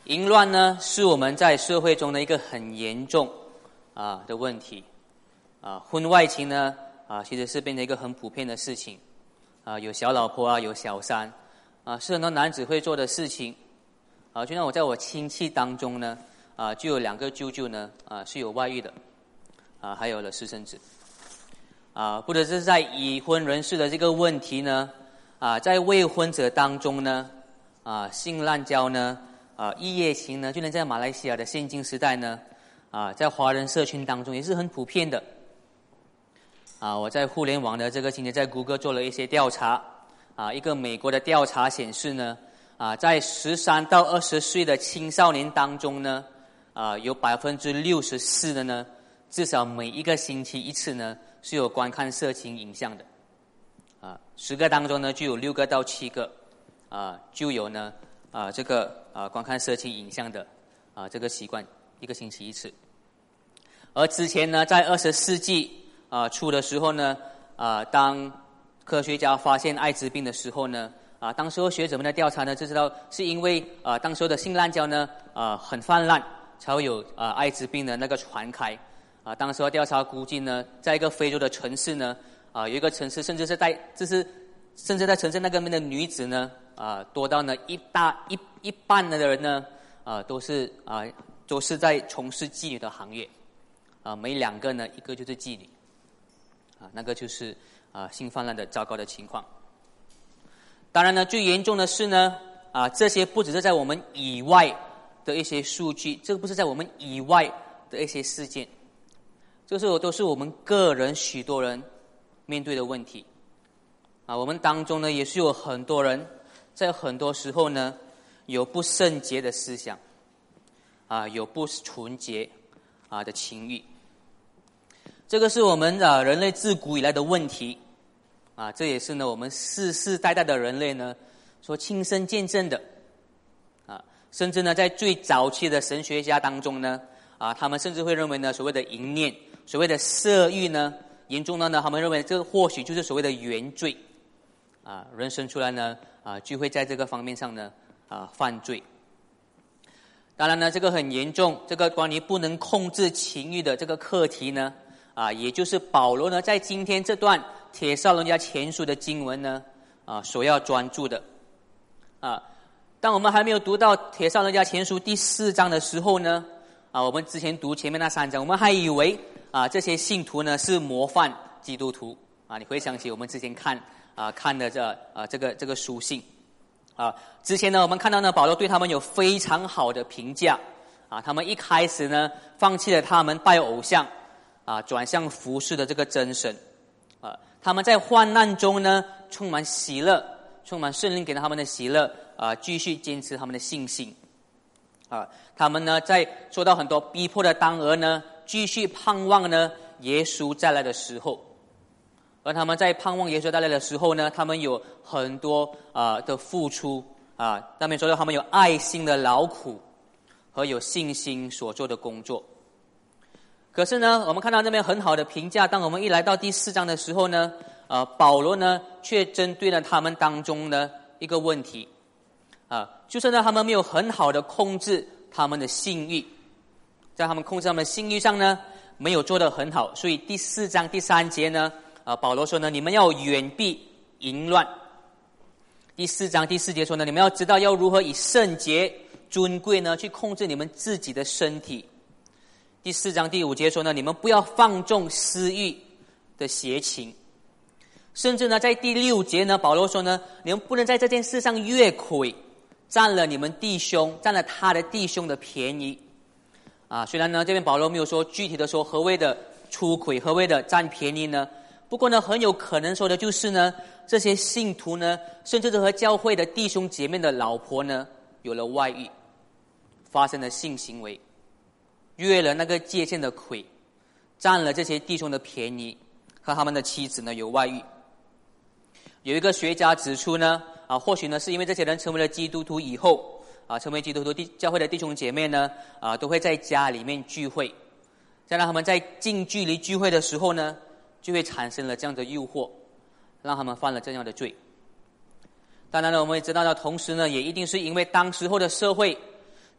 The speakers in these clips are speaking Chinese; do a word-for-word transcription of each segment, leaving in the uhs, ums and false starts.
淫乱呢，是我们在社会中的一个很严重啊的问题啊。婚外情呢啊，其实是变成一个很普遍的事情啊，有小老婆啊，有小三啊，是很多男子会做的事情啊。就像我在我亲戚当中呢啊，就有两个舅舅呢啊是有外遇的啊，还有了私生子啊。或者是在已婚人士的这个问题呢啊，在未婚者当中呢啊，性滥交呢。啊，一夜情呢，就连在马来西亚的现今时代呢，啊，在华人社群当中也是很普遍的。啊，我在互联网的这个今天在谷歌做了一些调查，啊，一个美国的调查显示呢，啊，在十三到二十岁的青少年当中呢，啊，有百分之六十四的呢，至少每一个星期一次呢，是有观看色情影像的。啊，十个当中呢，就有六个到七个，啊，就有呢。啊，这个啊，观看色情影像的啊，这个习惯一个星期一次。而之前呢，在二十世纪啊初的时候呢，啊，当科学家发现艾滋病的时候呢，啊，当时候学者们的调查呢，就知道是因为啊，当时候的性滥交呢，啊，很泛滥，才会有啊艾滋病的那个传开。啊，当时候调查估计呢，在一个非洲的城市呢，啊，有一个城市甚至是在，就是甚至在城市那个边的女子呢。啊，多到呢一大一一半的人呢，啊，都是啊，都是在从事妓女的行业，啊，每两个呢，一个就是妓女，啊，那个就是啊性泛滥的糟糕的情况。当然呢，最严重的是呢，啊，这些不只是在我们以外的一些数据，这个不是在我们以外的一些事件，这是都是我们个人许多人面对的问题。啊，我们当中呢，也是有很多人。在很多时候呢，有不圣洁的思想，啊，有不纯洁啊的情欲，这个是我们啊人类自古以来的问题，啊，这也是呢我们世世代代的人类呢所亲身见证的，啊，甚至呢在最早期的神学家当中呢，啊，他们甚至会认为呢所谓的淫念、所谓的色欲呢，严重到呢他们认为这或许就是所谓的原罪。啊，人生出来呢，啊，就会在这个方面上呢，啊，犯罪。当然呢，这个很严重，这个关于不能控制情欲的这个课题呢，啊，也就是保罗呢，在今天这段帖撒罗尼迦前书的经文呢，啊，所要专注的。啊，当我们还没有读到帖撒罗尼迦前书第四章的时候呢，啊，我们之前读前面那三章，我们还以为啊，这些信徒呢是模范基督徒。啊，你回想起我们之前看。啊，看的这啊这个这个书信，啊，之前呢我们看到呢保罗对他们有非常好的评价，啊，他们一开始呢放弃了他们拜偶像，啊，转向服侍的这个真神，啊，他们在患难中呢充满喜乐，充满圣灵给他们的喜乐，啊，继续坚持他们的信心，啊，他们呢在受到很多逼迫的当儿呢，继续盼望呢耶稣再来的时候。而他们在盼望耶稣再来的时候呢，他们有很多啊、呃、的付出啊，那边说到他们有爱心的劳苦和有信心所做的工作。可是呢，我们看到那边很好的评价，当我们一来到第四章的时候呢，啊，保罗呢却针对了他们当中的一个问题，啊，就是呢他们没有很好的控制他们的性欲，在他们控制他们的性欲上呢没有做得很好，所以第四章第三节呢。啊，保罗说呢，你们要远避淫乱。第四章第四节说呢，你们要知道要如何以圣洁、尊贵呢去控制你们自己的身体。第四章第五节说呢，你们不要放纵私欲的邪情。甚至呢，在第六节呢，保罗说呢，你们不能在这件事上越轨，占了你们弟兄、占了他的弟兄的便宜。啊，虽然呢，这边保罗没有说具体的说何谓的出轨，何谓的占便宜呢？不过呢，很有可能说的就是呢，这些信徒呢，甚至是和教会的弟兄姐妹的老婆呢，有了外遇，发生了性行为，越了那个界限的轨，占了这些弟兄的便宜，和他们的妻子呢有外遇。有一个学家指出呢，啊，或许呢是因为这些人成为了基督徒以后，啊，成为基督徒教会的弟兄姐妹呢，啊，都会在家里面聚会，再让他们在近距离聚会的时候呢。就会产生了这样的诱惑，让他们犯了这样的罪。当然了，我们也知道呢，同时呢，也一定是因为当时候的社会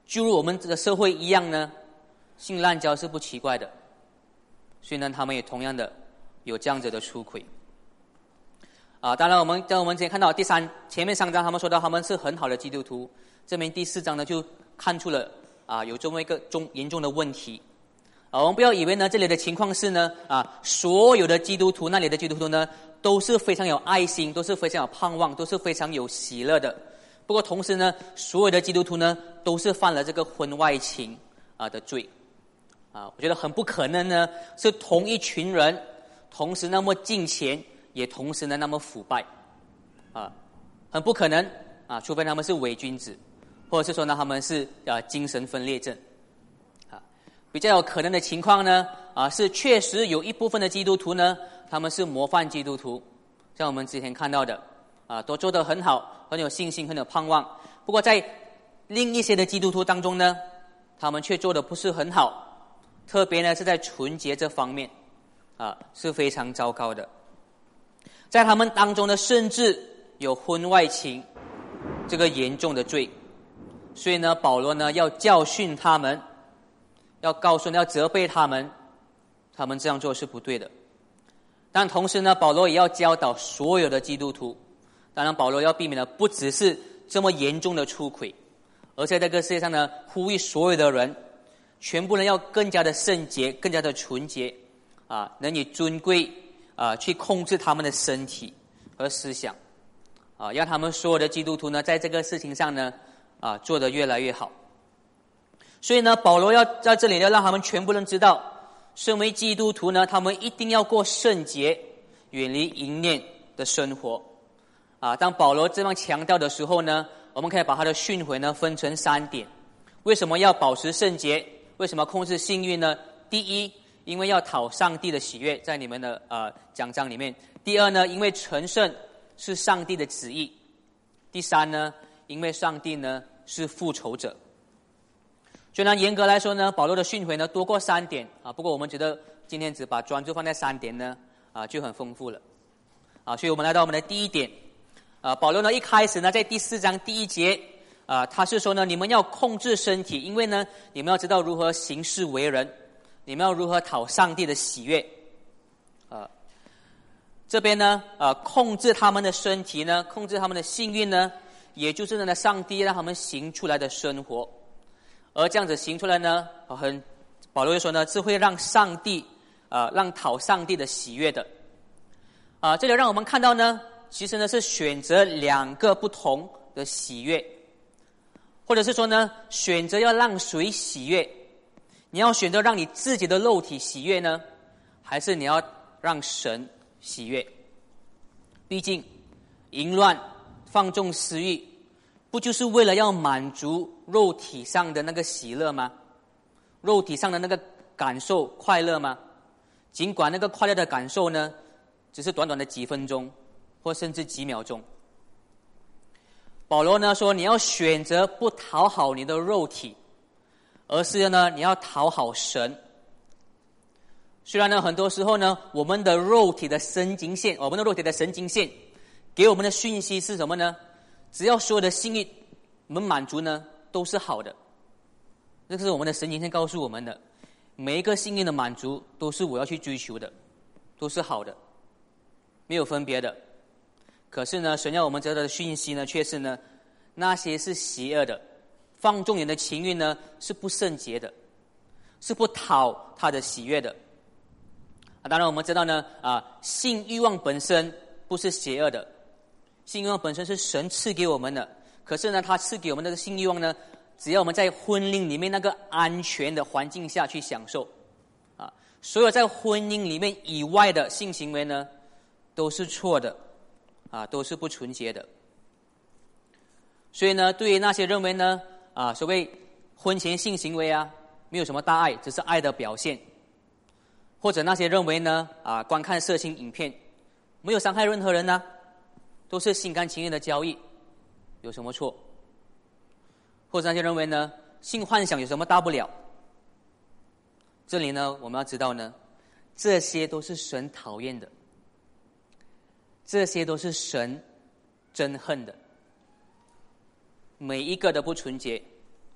就如我们这个社会一样呢，性滥交是不奇怪的，所以呢，他们也同样的有这样子的出轨。啊，当然我们在我们之前看到第三前面三章，他们说到他们是很好的基督徒，这边第四章呢就看出了啊有这么一个重严重的问题。啊，我们不要以为呢这里的情况是呢啊所有的基督徒那里的基督徒呢都是非常有爱心，都是非常有盼望，都是非常有喜乐的。不过同时呢，所有的基督徒呢都是犯了这个婚外情啊的罪。啊，我觉得很不可能呢是同一群人同时那么敬虔，也同时呢那么腐败。啊，很不可能啊，除非他们是伪君子，或者是说呢他们是啊精神分裂症。比较有可能的情况呢，啊，是确实有一部分的基督徒呢，他们是模范基督徒，像我们之前看到的，啊，都做得很好，很有信心，很有盼望。不过在另一些的基督徒当中呢，他们却做得不是很好，特别呢是在纯洁这方面，啊，是非常糟糕的。在他们当中呢，甚至有婚外情这个严重的罪，所以呢，保罗呢要教训他们。要告诉要责备他们，他们这样做是不对的。但同时呢，保罗也要教导所有的基督徒。当然，保罗要避免的不只是这么严重的出轨，而在这个世界上呢，呼吁所有的人，全部人要更加的圣洁，更加的纯洁，啊，能以尊贵啊去控制他们的身体和思想，啊，让他们所有的基督徒呢，在这个事情上呢，啊，做得越来越好。所以呢，保罗要在这里要让他们全部人知道，身为基督徒呢，他们一定要过圣洁，远离淫念的生活。啊，当保罗这样强调的时候呢，我们可以把他的训诲呢分成三点。为什么要保持圣洁？为什么控制性欲呢？第一，因为要讨上帝的喜悦，在你们的呃讲章里面。第二呢，因为成圣是上帝的旨意。第三呢，因为上帝呢是复仇者。虽然严格来说呢，保罗的训诲呢多过三点啊，不过我们觉得今天只把专注放在三点呢啊就很丰富了啊，所以我们来到我们的第一点啊，保罗呢一开始呢在第四章第一节啊，他是说呢你们要控制身体，因为呢你们要知道如何行事为人，你们要如何讨上帝的喜悦啊。这边呢啊控制他们的身体呢，控制他们的性欲呢，也就是呢上帝让他们行出来的生活。而这样子行出来呢，很保罗就说呢，是会让上帝啊、呃，让讨上帝的喜悦的啊、呃。这里让我们看到呢，其实呢是选择两个不同的喜悦，或者是说呢，选择要让谁喜悦？你要选择让你自己的肉体喜悦呢，还是你要让神喜悦？毕竟淫乱、放纵私欲，不就是为了要满足肉体上的那个喜乐吗？肉体上的那个感受快乐吗？尽管那个快乐的感受呢，只是短短的几分钟，或甚至几秒钟。保罗呢说，你要选择不讨好你的肉体，而是呢你要讨好神。虽然呢很多时候呢，我们的肉体的神经线，我们的肉体的神经线给我们的讯息是什么呢？只要所有的性欲我们满足呢，都是好的。这是我们的神经线告诉我们的，每一个性欲的满足都是我要去追求的，都是好的，没有分别的。可是呢，神要我们知道的讯息呢，却是呢，那些是邪恶的，放纵人的情欲呢，是不圣洁的，是不讨他的喜悦的。啊，当然我们知道呢，啊，性欲望本身不是邪恶的。性欲望本身是神赐给我们的，可是呢，他赐给我们那个性欲望呢，只要我们在婚姻里面那个安全的环境下去享受，啊，所有在婚姻里面以外的性行为呢，都是错的，啊，都是不纯洁的。所以呢，对于那些认为呢，啊，所谓婚前性行为啊，没有什么大碍，只是爱的表现，或者那些认为呢，啊，观看色情影片没有伤害任何人呢、啊。都是心甘情愿的交易，有什么错？或者那些认为呢，性幻想有什么大不了？这里呢，我们要知道呢，这些都是神讨厌的，这些都是神憎恨的。每一个的不纯洁，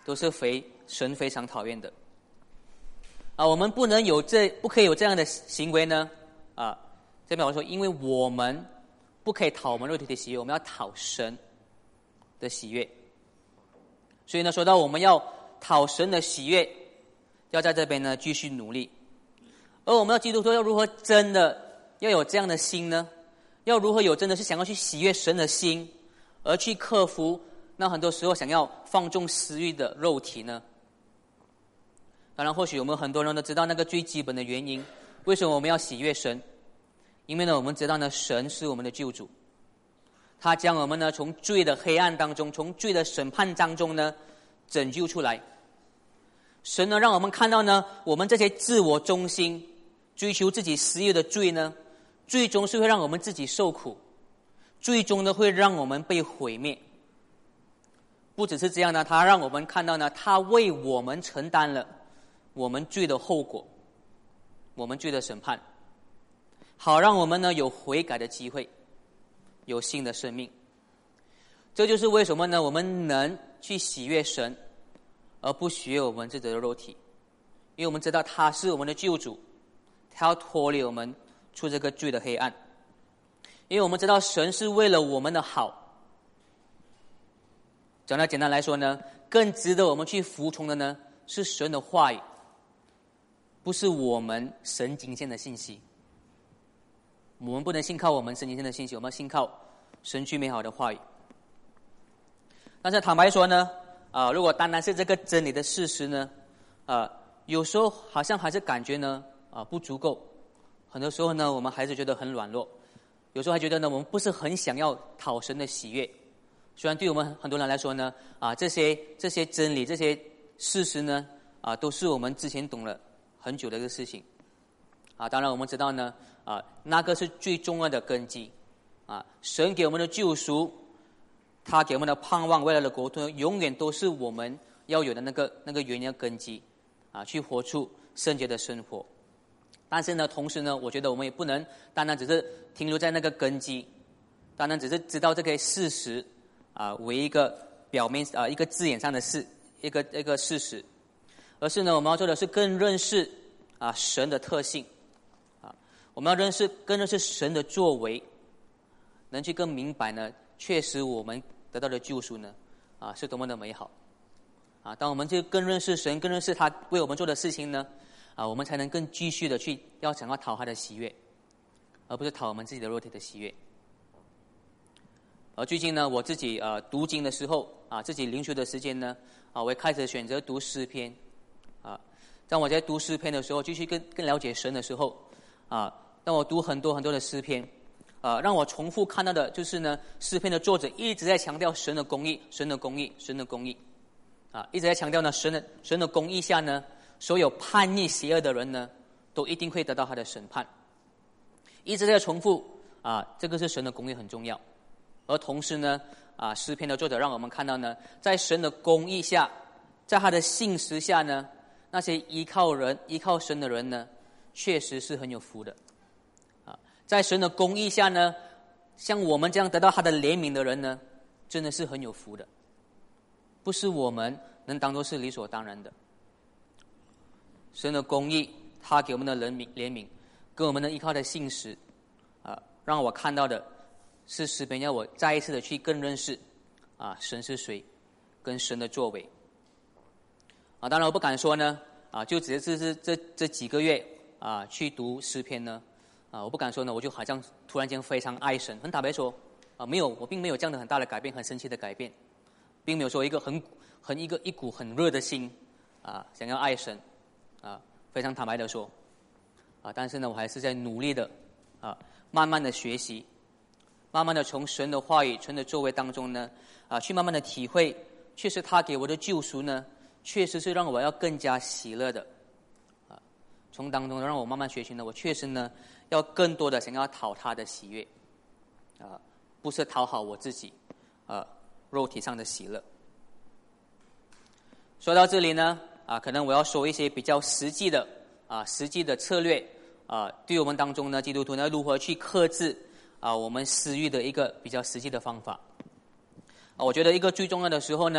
都是非神非常讨厌的。啊，我们不能有这不可以有这样的行为呢？啊，这边我说，因为我们不可以讨我们肉体的喜悦，我们要讨神的喜悦。所以呢，说到我们要讨神的喜悦，要在这边呢继续努力。而我们的基督徒要如何真的要有这样的心呢？要如何有真的是想要去喜悦神的心，而去克服那很多时候想要放纵私欲的肉体呢？当然，或许我们很多人都知道那个最基本的原因，为什么我们要喜悦神？因为呢，我们知道呢，神是我们的救主，他将我们呢从罪的黑暗当中，从罪的审判当中呢拯救出来。神呢，让我们看到呢，我们这些自我中心、追求自己私欲的罪呢，最终是会让我们自己受苦，最终呢会让我们被毁灭。不只是这样呢，他让我们看到呢，他为我们承担了我们罪的后果，我们罪的审判，好让我们呢有悔改的机会，有新的生命。这就是为什么呢，我们能去喜悦神，而不喜悦我们自己的肉体，因为我们知道他是我们的救主，他要脱离我们出这个罪的黑暗。因为我们知道神是为了我们的好。讲得简单来说呢，更值得我们去服从的呢是神的话语，不是我们神经线的信息。我们不能信靠我们神经线的信息，我们要信靠神最美好的话语。但是坦白说呢，啊、呃，如果单单是这个真理的事实呢，啊、呃，有时候好像还是感觉呢，啊、呃，不足够。很多时候呢，我们还是觉得很软弱。有时候还觉得呢，我们不是很想要讨神的喜悦。虽然对我们很多人来说呢，啊，这些这些真理、这些事实呢，啊，都是我们之前懂了很久的一个事情。啊，当然我们知道呢，啊，那个是最重要的根基。啊，神给我们的救赎，他给我们的盼望，未来的国度，永远都是我们要有的那个那个原因的根基。啊，去活出圣洁的生活。但是呢，同时呢，我觉得我们也不能单单只是停留在那个根基，单单只是知道这个事实啊、呃、为一个表面啊、呃、一个字眼上的事，一个一个事实，而是呢，我们要做的是更认识啊、呃、神的特性啊，我们要认识更认识神的作为，能去更明白呢，确实我们得到的救赎呢啊是多么的美好啊！当我们就更认识神，更认识他为我们做的事情呢。啊，我们才能更继续的去要想要讨他的喜悦，而不是讨我们自己的肉体的喜悦。而最近呢，我自己呃读经的时候啊，自己灵修的时间呢啊，我也开始选择读诗篇啊。当我在读诗篇的时候，继续更更了解神的时候啊，当我读很多很多的诗篇啊，让我重复看到的就是呢，诗篇的作者一直在强调神的公义，神的公义，神的公义啊，一直在强调呢，神的神的公义下呢。所有叛逆邪恶的人呢，都一定会得到他的审判。一直在重复啊，这个是神的公义很重要。而同时呢，啊，诗篇的作者让我们看到呢，在神的公义下，在他的信实下呢，那些依靠人、依靠神的人呢，确实是很有福的。啊，在神的公义下呢，像我们这样得到他的怜悯的人呢，真的是很有福的，不是我们能当作是理所当然的。神的公义，他给我们的怜悯，怜悯，跟我们的依靠的信实，啊，让我看到的是诗篇要我再一次的去更认识，啊，神是谁，跟神的作为。啊，当然我不敢说呢，啊，就只是这这这几个月啊去读诗篇呢，啊，我不敢说呢，我就好像突然间非常爱神。很坦白说，啊，没有，我并没有这样的很大的改变，很神奇的改变，并没有说一个很很一个一股很热的心，啊，想要爱神。啊，非常坦白的说，啊，但是呢，我还是在努力的，啊，慢慢的学习，慢慢的从神的话语、神的作为当中呢，啊，去慢慢的体会，确实他给我的救赎呢，确实是让我要更加喜乐的，啊，从当中让我慢慢学习呢，我确实呢，要更多的想要讨他的喜悦，啊，不是讨好我自己，啊，肉体上的喜乐。说到这里呢。啊，可能我要说一些比较实际的啊，实际的策略啊，对我们当中呢，基督徒呢如何去克制啊我们私欲的一个比较实际的方法。啊，我觉得一个最重要的时候呢，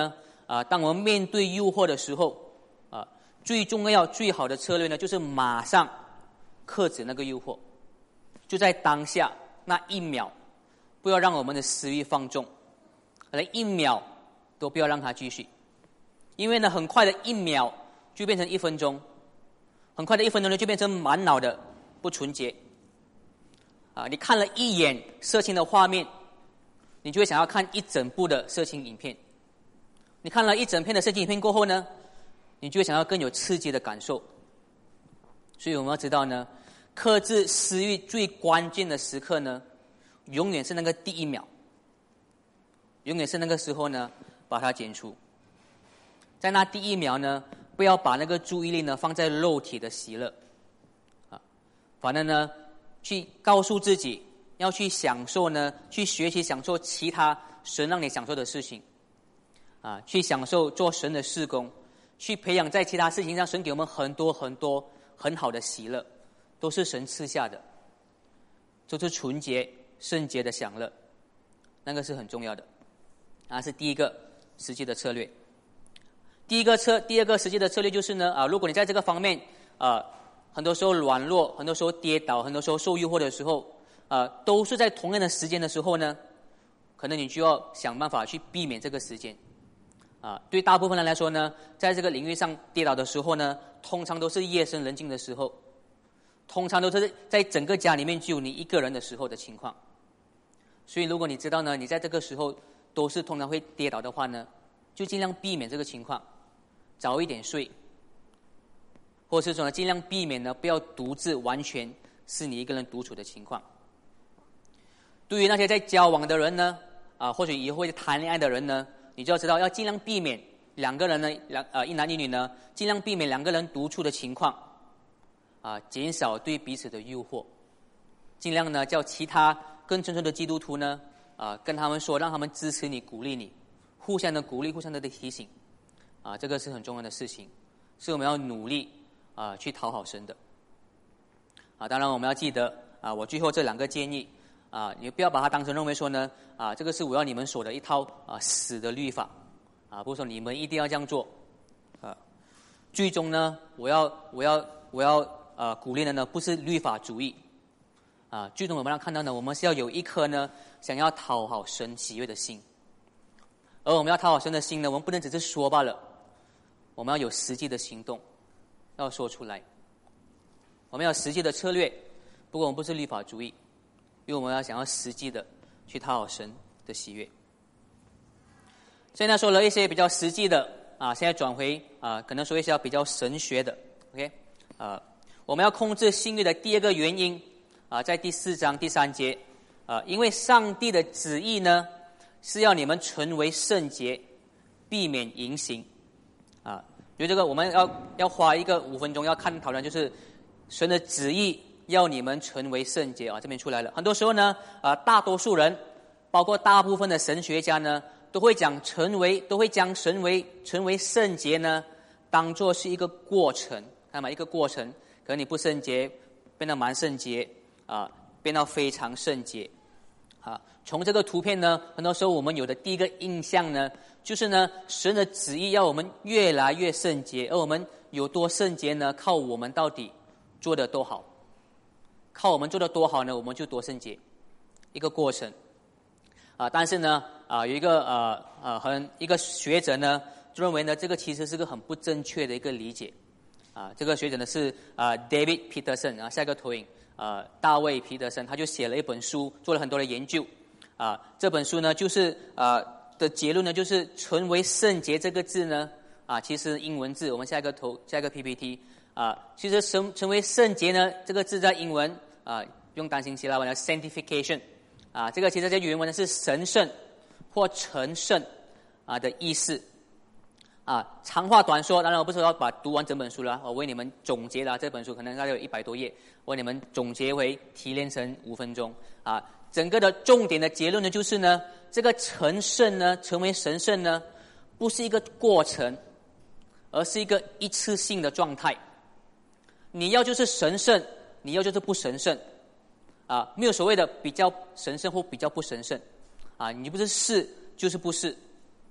啊，当我们面对诱惑的时候，啊，最重要、最好的策略呢，就是马上克制那个诱惑，就在当下那一秒，不要让我们的私欲放纵，连一秒都不要让它继续，因为呢，很快的一秒就变成一分钟，很快的一分钟呢就变成满脑的不纯洁。啊，你看了一眼色情的画面，你就会想要看一整部的色情影片。你看了一整片的色情影片过后呢，你就会想要更有刺激的感受。所以我们要知道呢，克制私欲最关键的时刻呢，永远是那个第一秒，永远是那个时候呢，把它剪除。在那第一秒呢，不要把那个注意力呢放在肉体的喜乐，啊，反正呢，去告诉自己要去享受呢，去学习享受其他神让你享受的事情，啊，去享受做神的事工，去培养在其他事情上神给我们很多很多很好的喜乐，都是神赐下的，都是纯洁圣洁的享乐，那个是很重要的，啊，是第一个实际的策略。第一个策，第二个实际的策略就是呢，啊，如果你在这个方面，啊，很多时候软弱，很多时候跌倒，很多时候受诱惑的时候，啊，都是在同样的时间的时候呢，可能你就要想办法去避免这个时间。啊，对大部分人来说呢，在这个领域上跌倒的时候呢，通常都是夜深人静的时候，通常都是在整个家里面只有你一个人的时候的情况。所以如果你知道呢，你在这个时候都是通常会跌倒的话呢，就尽量避免这个情况，早一点睡，或是说呢，尽量避免呢，不要独自完全是你一个人独处的情况。对于那些在交往的人呢，啊，或者以后会谈恋爱的人呢，你就要知道，要尽量避免两个人呢，两呃一男一女呢，尽量避免两个人独处的情况，啊，减少对彼此的诱惑，尽量呢叫其他更成熟的基督徒呢，啊，跟他们说，让他们支持你、鼓励你，互相的鼓励，互相的提醒，啊，这个是很重要的事情，是我们要努力啊去讨好神的。啊，当然我们要记得啊，我最后这两个建议啊，你不要把它当成认为说呢，啊，这个是我要你们守的一套啊死的律法，啊，不是说你们一定要这样做，啊，最终呢，我要我要我要呃鼓励的呢，不是律法主义，啊，最终我们要看到呢，我们是要有一颗呢想要讨好神喜悦的心，而我们要讨好神的心呢，我们不能只是说罢了，我们要有实际的行动，要说出来，我们要有实际的策略，不过我们不是律法主义，因为我们要想要实际的去讨好神的喜悦。现在说了一些比较实际的啊，现在转回啊，可能说一些比较神学的 ，OK， 啊，我们要控制性欲的第二个原因啊，在第四章第三节啊，因为上帝的旨意呢是要你们成为圣洁，避免淫行啊。因为这个我们要要花一个五分钟要看讨论，就是神的旨意要你们成为圣洁啊，这边出来了。很多时候呢，啊，大多数人，包括大部分的神学家呢，都会讲成为，都会将神为成为圣洁呢，当作是一个过程，看嘛，一个过程，可能你不圣洁，变得蛮圣洁啊，变到非常圣洁啊。从这个图片呢，很多时候我们有的第一个印象呢，就是呢，神的旨意要我们越来越圣洁，而我们有多圣洁呢？靠我们到底做得多好。靠我们做得多好呢，我们就多圣洁，一个过程啊。但是呢，啊，有一个呃呃很一个学者呢，就认为呢，这个其实是个很不正确的一个理解啊。这个学者呢是啊 David Peterson 啊，下一个投影啊，大卫皮特森，他就写了一本书，做了很多的研究啊。这本书呢，就是啊的结论呢，就是成为圣洁这个字呢啊，其实英文字，我们下一个投下一个 P P T 啊，其实成成为圣洁呢，这个字在英文。啊，不用担心希腊文的 sanctification 啊，这个其实在原文呢是神圣或成圣啊的意思啊。长话短说，当然我不是要把读完整本书了，我为你们总结了这本书，可能大概有一百多页，我为你们总结为提炼成五分钟啊。整个的重点的结论呢，就是呢，这个成圣呢，成为神圣呢，不是一个过程，而是一个一次性的状态。你要就是神圣。你要就是不神圣啊，没有所谓的比较神圣或比较不神圣啊，你不是是就是不是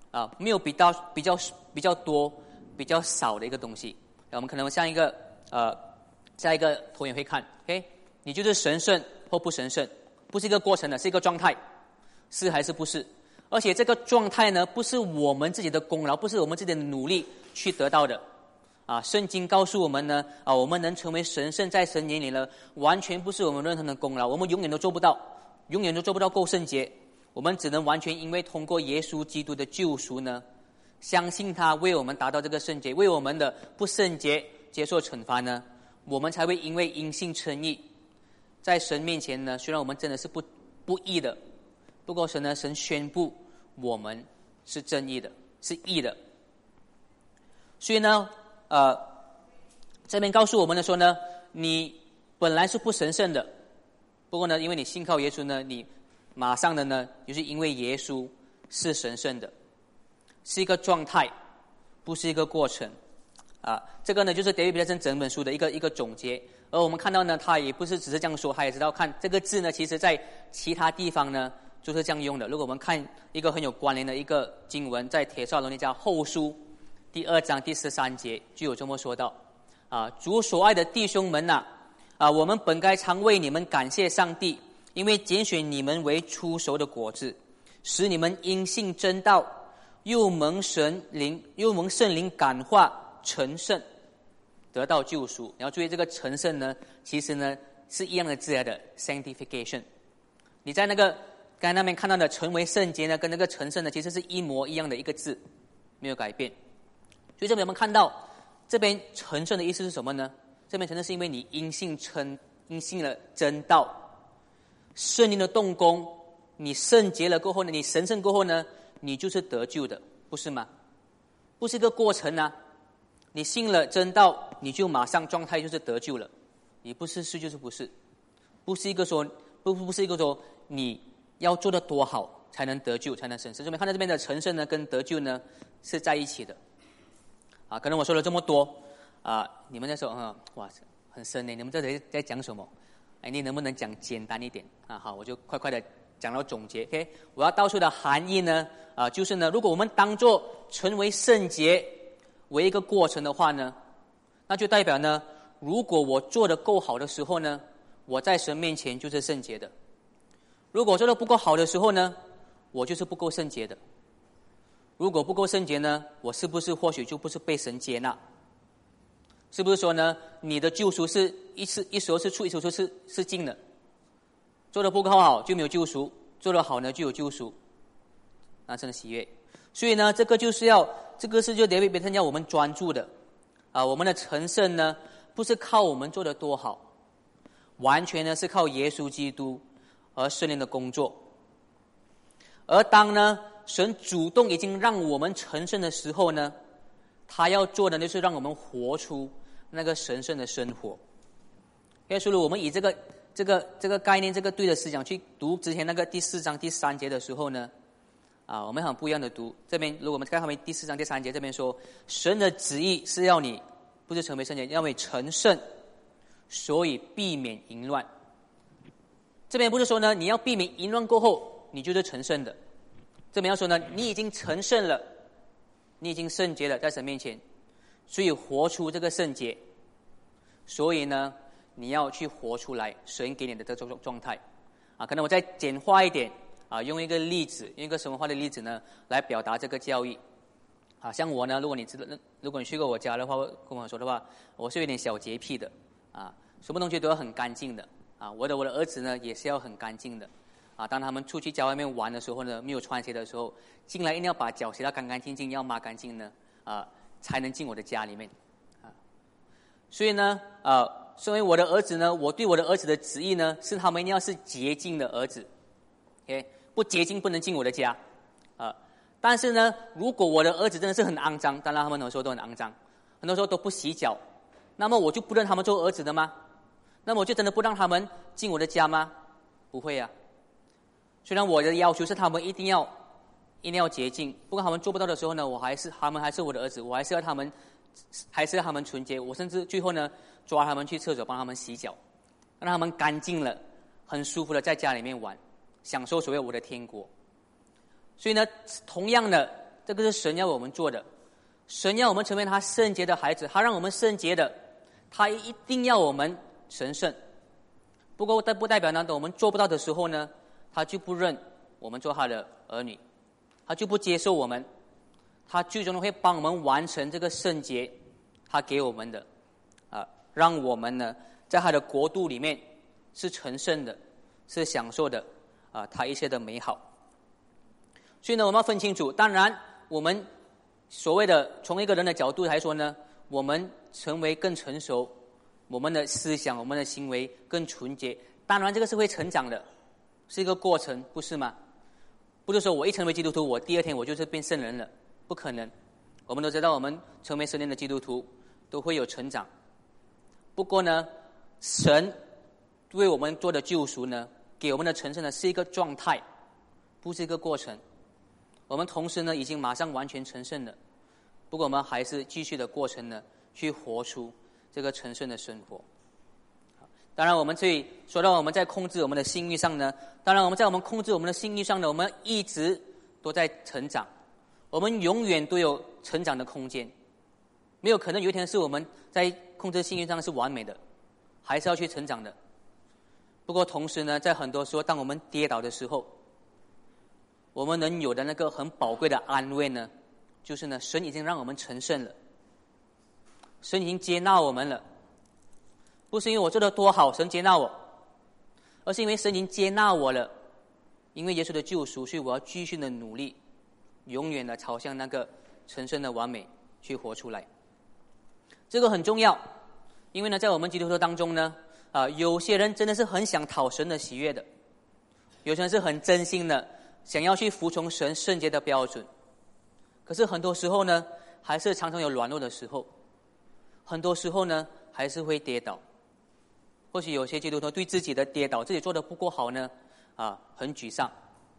啊，没有比较比较比较多、比较少的一个东西。我们可能像一个呃，下一个投影会看 ，OK， 你就是神圣或不神圣，不是一个过程的，是一个状态，是还是不是？而且这个状态呢，不是我们自己的功劳，不是我们自己的努力去得到的。啊，圣经告诉我们呢，啊，我们能成为神圣在神眼里呢，完全不是我们任何的功劳，我们永远都做不到，永远都做不到够圣洁。我们只能完全因为通过耶稣基督的救赎呢，相信他为我们达到这个圣洁，为我们的不圣洁接受惩罚呢，我们才会因为因信称义，在神面前呢，虽然我们真的是不不义的，不过神呢，神宣布我们是正义的，是义的。所以呢，呃，这边告诉我们的说呢，你本来是不神圣的，不过呢，因为你信靠耶稣呢，你马上的呢，就是因为耶稣是神圣的，是一个状态，不是一个过程。啊，这个呢，就是德语比较真整本书的一个一个总结。而我们看到呢，他也不是只是这样说，他也知道看这个字呢，其实在其他地方呢就是这样用的。如果我们看一个很有关联的一个经文，在帖撒罗尼迦后书第二章第十三节就有这么说到：啊，主所爱的弟兄们呐、啊，啊，我们本该常为你们感谢上帝，因为拣选你们为初熟的果子，使你们因信真道，又蒙神灵又蒙圣灵感化成圣，得到救赎。你要注意这个成圣呢，其实呢是一样的字来的 sanctification。你在那个刚才那边看到的成为圣洁呢，跟那个成圣呢，其实是一模一样的一个字，没有改变。所以这边我们看到这边成圣的意思是什么呢？这边成圣是因为你因信称因信了真道，圣灵的动工，你圣洁了过后呢，你神圣过后呢，你就是得救的，不是吗？不是一个过程啊。你信了真道，你就马上状态就是得救了。你不是是就是不是，不是一个说不不是一个说你要做得多好才能得救才能神圣。所以我们看到这边的成圣呢跟得救呢是在一起的。啊，可能我说了这么多啊，你们在说嗯哇很深呢，你们这里在讲什么？哎，你能不能讲简单一点啊？好，我就快快的讲到总结。OK， 我要道出的含义呢啊，就是呢，如果我们当作成为圣洁为一个过程的话呢，那就代表呢，如果我做得够好的时候呢，我在神面前就是圣洁的；如果做得不够好的时候呢，我就是不够圣洁的。如果不够圣洁呢，我是不是或许就不是被神接纳？是不是说呢，你的救赎是一次一时候是出，一时候是是进的？做得不够好就没有救赎，做得好呢就有救赎，那真的喜悦。所以呢，这个就是要，这个是就David Benton要我们专注的啊。我们的成圣呢，不是靠我们做得多好，完全呢是靠耶稣基督和圣灵的工作。而当呢，神主动已经让我们成圣的时候呢，他要做的就是让我们活出那个神圣的生活。耶稣，我们以这个这个这个概念、这个对的思想去读之前那个第四章第三节的时候呢，啊，我们很不一样的读。这边如果我们看后面第四章第三节，这边说，神的旨意是要你不是成为圣洁，要你成圣，所以避免淫乱。这边不是说呢，你要避免淫乱过后，你就是成圣的。这边要说呢，你已经成圣了，你已经圣洁了，在神面前，所以活出这个圣洁。所以呢，你要去活出来神给你的这种状态啊。可能我再简化一点啊，用一个例子，用一个生活化的例子呢，来表达这个教义。啊，像我呢，如果你知道，如果你去过我家的话，跟我说的话，我是有点小洁癖的啊，什么东西都要很干净的啊。我的我的儿子呢，也是要很干净的。啊，当他们出去家外面玩的时候呢，没有穿鞋的时候，进来一定要把脚洗到干干净净，要抹干净呢，啊，才能进我的家里面，啊，所以呢，啊，身为我的儿子呢，我对我的儿子的旨意呢，是他们一定要是洁净的儿子 ，OK， 不洁净不能进我的家，啊，但是呢，如果我的儿子真的是很肮脏，当然他们很多时候都很肮脏，很多时候都不洗脚，那么我就不让他们做儿子的吗？那么我就真的不让他们进我的家吗？不会啊。虽然我的要求是他们一定要一定要洁净，不过他们做不到的时候呢，我还是他们还是我的儿子，我还是要他们还是要他们纯洁。我甚至最后呢，抓他们去厕所帮他们洗脚，让他们干净了，很舒服的在家里面玩，享受所谓我的天国。所以呢，同样的这个是神要我们做的，神要我们成为他圣洁的孩子，他让我们圣洁的，他一定要我们神圣。不过但不代表呢，等我们做不到的时候呢，他就不认我们做他的儿女，他就不接受我们，他最终会帮我们完成这个圣洁，他给我们的啊，让我们呢在他的国度里面是成圣的，是享受的啊，他一切的美好。所以呢，我们要分清楚，当然我们所谓的从一个人的角度来说呢，我们成为更成熟，我们的思想我们的行为更纯洁，当然这个是会成长的，是一个过程，不是吗？不是说我一成为基督徒，我第二天我就是变圣人了，不可能。我们都知道，我们成为圣人的基督徒都会有成长。不过呢，神为我们做的救赎呢，给我们的成圣呢是一个状态，不是一个过程。我们同时呢已经马上完全成圣了，不过我们还是继续的过程呢去活出这个成圣的生活。当然我们这里说到我们在控制我们的性欲上呢，当然我们在我们控制我们的性欲上呢，我们一直都在成长，我们永远都有成长的空间，没有可能有一天是我们在控制性欲上是完美的，还是要去成长的。不过同时呢，在很多时候当我们跌倒的时候，我们能有的那个很宝贵的安慰呢，就是呢，神已经让我们成圣了，神已经接纳我们了，不是因为我做得多好神接纳我，而是因为神已经接纳我了，因为耶稣的救赎，所以我要继续的努力，永远的朝向那个成圣的完美去活出来。这个很重要，因为呢，在我们基督徒当中呢，啊、呃，有些人真的是很想讨神的喜悦的，有些人是很真心的想要去服从神圣洁的标准，可是很多时候呢，还是常常有软弱的时候，很多时候呢，还是会跌倒。或许有些基督徒对自己的跌倒，自己做得不够好呢，啊，很沮丧，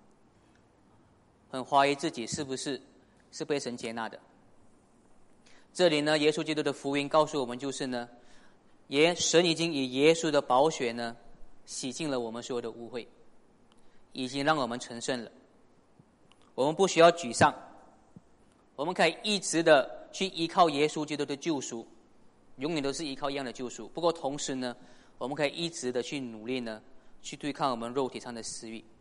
很怀疑自己是不是是被神接纳的。这里呢，耶稣基督的福音告诉我们，就是呢，耶神已经以耶稣的宝血呢，洗净了我们所有的污秽，已经让我们成圣了。我们不需要沮丧，我们可以一直的去依靠耶稣基督的救赎，永远都是依靠一样的救赎。不过同时呢，我们可以一直的去努力呢，去对抗我们肉体上的私欲。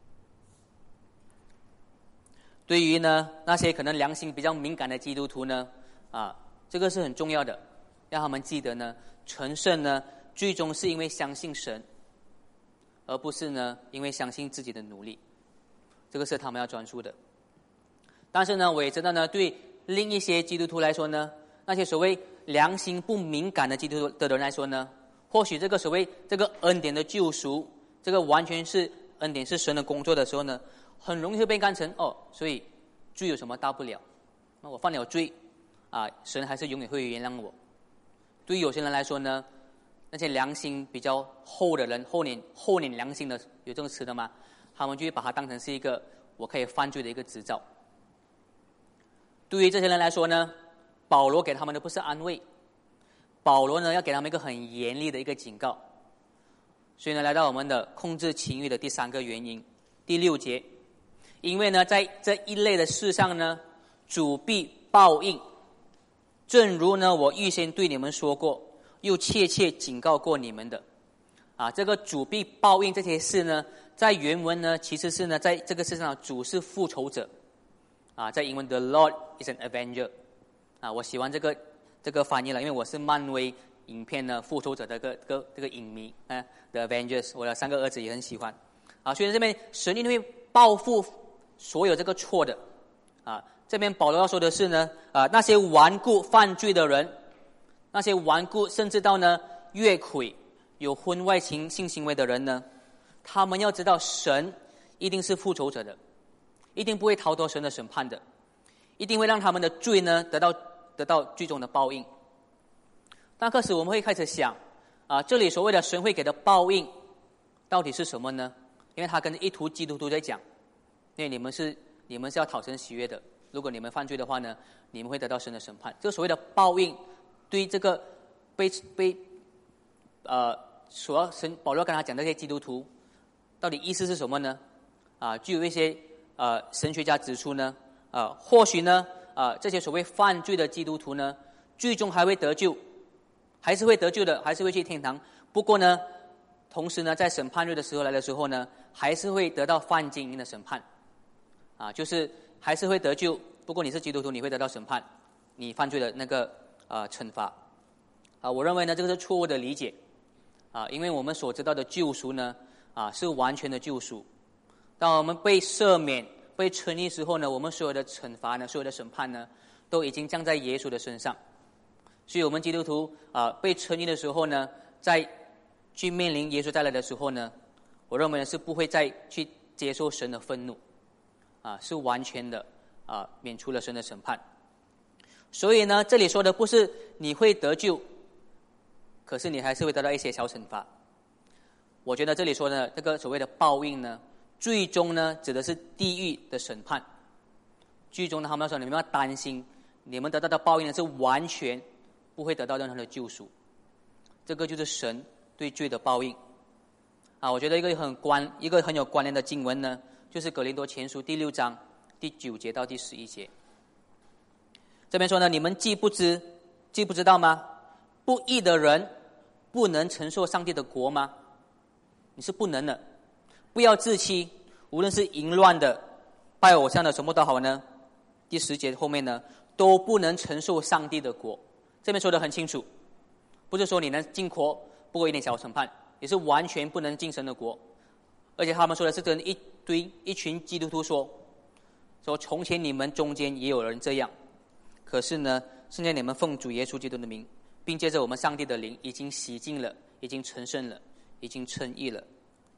对于呢那些可能良心比较敏感的基督徒呢，啊，这个是很重要的，让他们记得呢，成圣呢，最终是因为相信神，而不是呢因为相信自己的努力，这个是他们要专注的。但是呢，我也知道呢，对另一些基督徒来说呢，那些所谓良心不敏感的基督徒的人来说呢，或许这个所谓这个恩典的救赎，这个完全是恩典是神的工作的时候呢，很容易会被看成哦，所以罪有什么大不了？那我犯了罪啊，神还是永远会原谅我。对于有些人来说呢，那些良心比较厚的人，厚脸厚脸良心的，有这个词的吗？他们就会把它当成是一个我可以犯罪的一个执照。对于这些人来说呢，保罗给他们的不是安慰，保罗呢要给他们一个很严厉的一个警告。所以呢，来到我们的控制情欲的第三个原因，第六节，因为呢在这一类的事上呢，主必报应，正如呢我预先对你们说过，又切切警告过你们的。啊，这个主必报应这些事呢，在原文呢其实是呢在这个世上主是复仇者。啊，在英文 The Lord is an Avenger。啊，我喜欢这个这个翻译了，因为我是漫威影片呢复仇者的这个这个这个影迷啊 ，The Avengers， 我的三个儿子也很喜欢。啊，所以这边神一定会报复所有这个错的。啊，这边保罗要说的是呢，啊，那些顽固犯罪的人，那些顽固甚至到呢越轨有婚外情性行为的人呢，他们要知道神一定是复仇者的，一定不会逃脱神的审判的，一定会让他们的罪呢得到得到最终的报应。那开始我们会开始想啊，这里所谓的神会给的报应到底是什么呢？因为他跟一图基督徒在讲，因为你们是你们是要讨神喜悦的，如果你们犯罪的话呢，你们会得到神的审判。这个所谓的报应，对这个被被呃所要神保罗跟他讲这些基督徒，到底意思是什么呢？啊，就有一些呃神学家指出呢，啊，或许呢呃这些所谓犯罪的基督徒呢，最终还会得救，还是会得救的，还是会去天堂。不过呢，同时呢，在审判日的时候来的时候呢，还是会得到犯奸淫的审判，啊，就是还是会得救。不过你是基督徒，你会得到审判，你犯罪的那个呃惩罚。啊，我认为呢，这个是错误的理解，啊，因为我们所知道的救赎呢，啊，是完全的救赎。当我们被赦免、被称义时候呢，我们所有的惩罚呢，所有的审判呢，都已经降在耶稣的身上。所以，我们基督徒啊，被称义的时候呢，在去面临耶稣再来的时候呢，我认为呢是不会再去接受神的愤怒，啊，是完全的啊免除了神的审判。所以呢，这里说的不是你会得救，可是你还是会得到一些小惩罚。我觉得这里说的这个所谓的报应呢，最终呢指的是地狱的审判。最终呢，他们说你们要担心，你们得到的报应呢是完全不会得到任何的救赎。这个就是神对罪的报应。啊，我觉得一个很关一个很有关联的经文呢，就是哥林多前书第六章第九节到第十一节。这边说呢，你们既不知既不知道吗？不义的人不能承受上帝的国吗？你是不能的。不要自欺，无论是淫乱的、拜偶像的，什么都好呢。第十节后面呢，都不能承受上帝的国。这边说得很清楚，不是说你能进国，不过一点小审判，也是完全不能进神的国。而且他们说的是跟一堆一群基督徒说，说从前你们中间也有人这样，可是呢，现在你们奉主耶稣基督的名，并借着我们上帝的灵，已经洗净了，已经成圣了，已经称义了。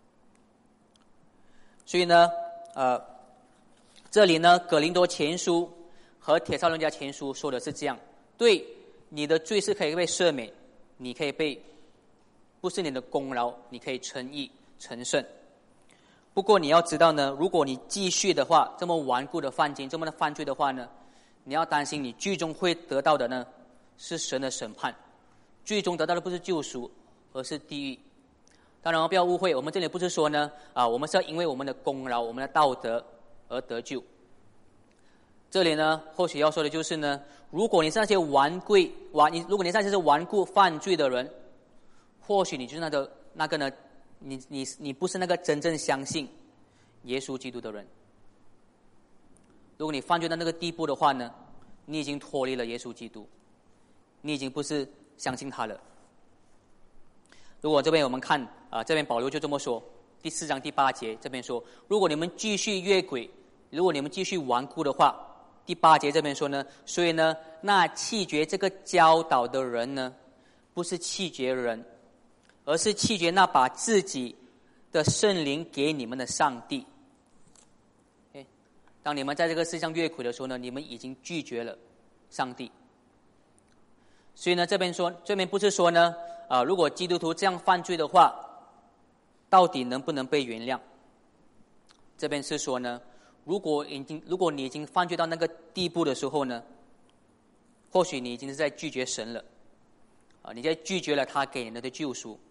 所以呢，呃，这里呢，哥林多前书和帖撒罗尼迦前书说的是这样：对，你的罪是可以被赦免，你可以被，不是你的功劳，你可以称义成圣。不过你要知道呢，如果你继续的话，这么顽固的犯奸，这么的犯罪的话呢，你要担心你最终会得到的呢，是神的审判，最终得到的不是救赎，而是地狱。当然不要误会，我们这里不是说呢，啊，我们是要因为我们的功劳、我们的道德而得救。这里呢，或许要说的就是呢，如果你是那些顽固、顽，如果你那些是顽固犯罪的人，或许你就是那个那个呢，你你你不是那个真正相信耶稣基督的人。如果你犯罪到那个地步的话呢，你已经脱离了耶稣基督，你已经不是相信他了。如果这边我们看啊、呃，这边保罗就这么说，第四章第八节这边说，如果你们继续越轨，如果你们继续顽固的话，第八节这边说呢，所以呢，那弃绝这个教导的人呢，不是弃绝人，而是弃绝那把自己的圣灵给你们的上帝。Okay? 当你们在这个世上越轨的时候呢，你们已经拒绝了上帝。所以呢，这边说，这边不是说呢，啊、呃，如果基督徒这样犯罪的话，到底能不能被原谅？这边是说呢，如果已经，如果你已经犯罪到那个地步的时候呢，或许你已经是在拒绝神了，啊、呃，你在拒绝了他给你的救赎。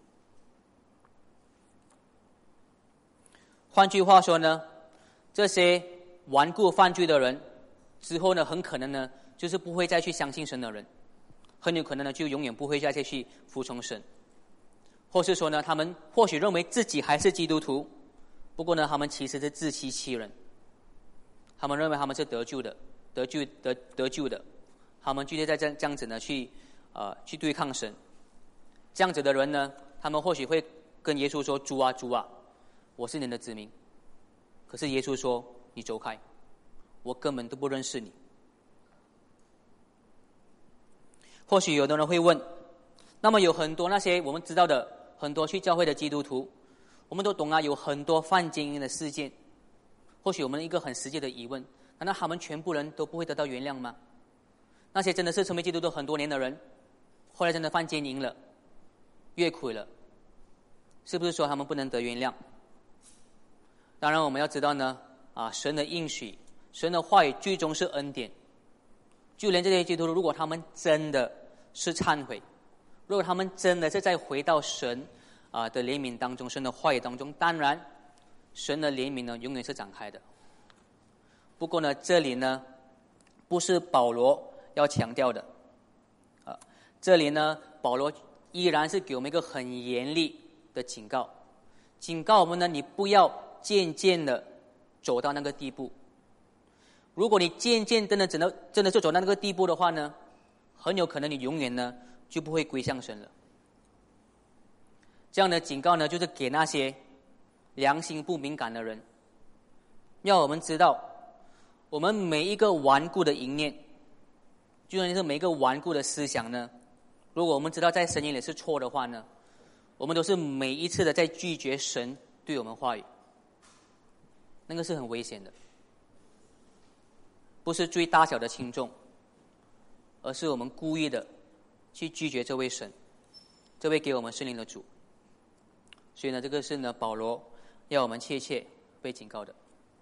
换句话说呢，这些顽固犯罪的人之后呢，很可能呢，就是不会再去相信神的人。很有可能呢，就永远不会再去服从神，或是说呢，他们或许认为自己还是基督徒，不过呢，他们其实是自欺欺人。他们认为他们是得救的，得救得得救的，他们继续在这这样子呢，去呃去对抗神。这样子的人呢，他们或许会跟耶稣说：“主啊，主啊，我是你的子民。”可是耶稣说：“你走开，我根本都不认识你。”或许有的人会问，那么有很多那些我们知道的很多去教会的基督徒，我们都懂啊，有很多犯奸淫的事件。或许我们一个很实际的疑问，难道他们全部人都不会得到原谅吗？那些真的是成为基督徒很多年的人，后来真的犯奸淫了，越轨了，是不是说他们不能得原谅？当然我们要知道呢，啊，神的应许，神的话语最终是恩典。就连这些基督徒，如果他们真的是忏悔，如果他们真的是再回到神啊的怜悯当中，神的话语当中，当然神的怜悯呢永远是展开的。不过呢，这里呢不是保罗要强调的。啊，这里呢，保罗依然是给我们一个很严厉的警告，警告我们呢，你不要渐渐的走到那个地步。如果你渐渐真的真的真的就走到那个地步的话呢，很有可能你永远呢就不会归向神了。这样的警告呢，就是给那些良心不敏感的人，要我们知道，我们每一个顽固的淫念，就算是每一个顽固的思想呢，如果我们知道在神眼里是错的话呢，我们都是每一次的在拒绝神对我们话语，那个是很危险的。不是最大小的轻重，而是我们故意的去拒绝这位神，这位给我们圣灵的主。所以呢，这个是呢保罗要我们切切被警告的。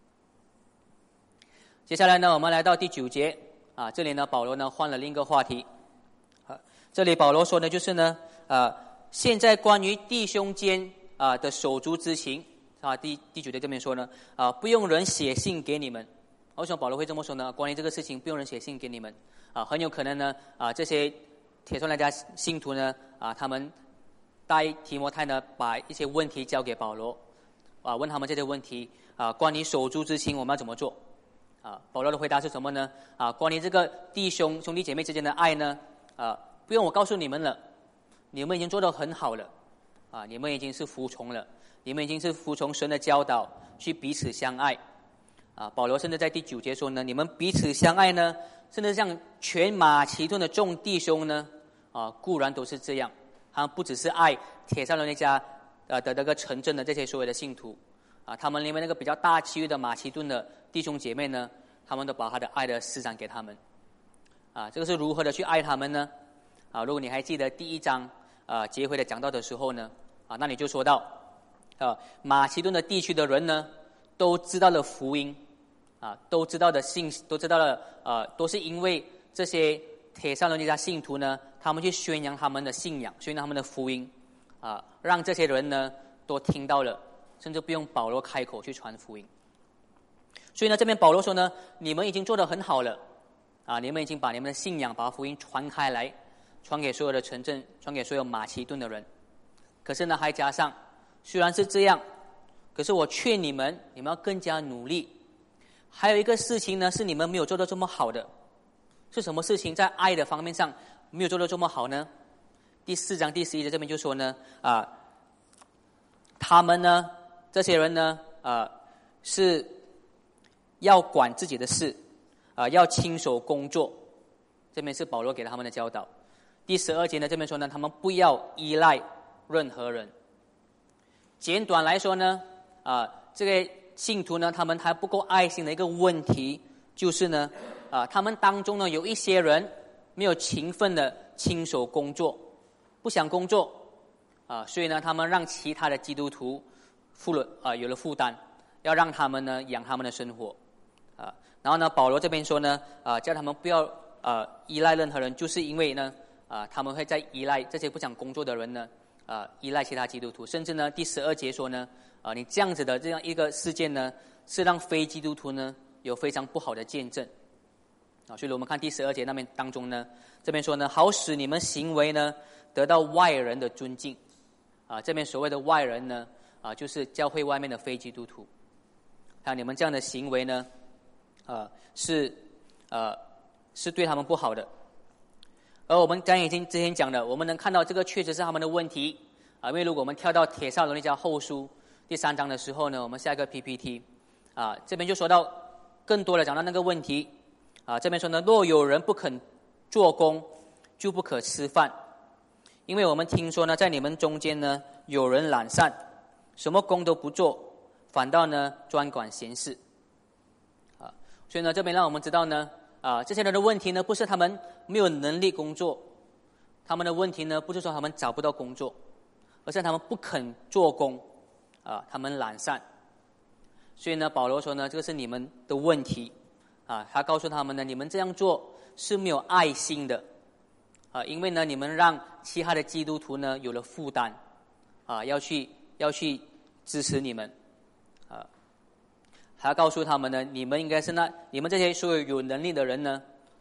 接下来呢，我们来到第九节啊，这里呢保罗呢换了另一个话题。啊，这里保罗说的就是呢啊，现在关于弟兄间啊的手足之情啊，第第九节这边说呢啊，不用人写信给你们。为什么保罗会这么说呢？关于这个事情，不用人写信给你们啊，很有可能呢啊，这些帖撒罗尼迦信徒呢啊，他们带提摩太呢，把一些问题交给保罗啊，问他们这些问题啊，关于手足之情我们要怎么做啊？保罗的回答是什么呢？啊，关于这个弟兄兄弟姐妹之间的爱呢啊，不用我告诉你们了，你们已经做得很好了啊，你们已经是服从了，你们已经是服从神的教导，去彼此相爱。啊，保罗甚至在第九节说呢，你们彼此相爱呢，甚至像全马其顿的众弟兄呢，啊，固然都是这样，他们不只是爱帖撒罗尼迦呃的那个城镇的这些所有的信徒，啊，他们里面那个比较大区域的马其顿的弟兄姐妹呢，他们都把他的爱的施展给他们，啊，这个是如何的去爱他们呢？啊，如果你还记得第一章啊结会的讲到的时候呢，啊，那你就说到，啊，马其顿的地区的人呢，都知道了福音。啊，都知道的信，都知道了，呃，都是因为这些帖撒罗尼迦信徒呢，他们去宣扬他们的信仰，宣扬他们的福音，啊，让这些人呢都听到了，甚至不用保罗开口去传福音。所以呢，这边保罗说呢，你们已经做得很好了，啊，你们已经把你们的信仰，把福音传开来，传给所有的城镇，传给所有马其顿的人。可是呢，还加上，虽然是这样，可是我劝你们，你们要更加努力。还有一个事情呢，是你们没有做得这么好的，是什么事情？在爱的方面上没有做得这么好呢？第四章第十一节这边就说呢，啊，他们呢，这些人呢，啊，是要管自己的事，啊，要亲手工作。这边是保罗给了他们的教导。第十二节呢，这边说呢，他们不要依赖任何人。简短来说呢，啊，这个信徒呢，他们还不够爱心的一个问题，就是呢，啊，他们当中呢有一些人没有勤奋的亲手工作，不想工作，啊，所以呢，他们让其他的基督徒负了啊有了负担，要让他们呢养他们的生活，啊，然后呢，保罗这边说呢，啊，叫他们不要啊依赖任何人，就是因为呢，啊，他们会在依赖这些不想工作的人呢，啊，依赖其他基督徒，甚至呢，第十二节说呢。啊，你这样子的这样一个事件呢，是让非基督徒呢有非常不好的见证。啊，所以我们看第十二节那边当中呢，这边说呢，好使你们行为呢得到外人的尊敬。啊，这边所谓的外人呢，啊，就是教会外面的非基督徒。还有你们这样的行为呢，啊，是呃是对他们不好的。而我们刚才已经之前讲的，我们能看到这个确实是他们的问题。啊，因为如果我们跳到帖撒罗尼迦后书第三章的时候呢，我们下一个 P P T， 啊，这边就说到更多的讲到那个问题，啊，这边说呢，若有人不肯做工，就不可吃饭，因为我们听说呢，在你们中间呢，有人懒散，什么工都不做，反倒呢专管闲事，啊，所以呢，这边让我们知道呢，啊，这些人的问题呢，不是他们没有能力工作，他们的问题呢，不是说他们找不到工作，而是他们不肯做工。啊，他们懒散，所以呢，保罗说呢，这个是你们的问题，啊，他告诉他们呢，你们这样做是没有爱心的，啊，因为呢，你们让其他的基督徒呢有了负担，啊，要去要去支持你们，啊，还要告诉他们呢，你们应该是那你们这些所有有能力的人呢，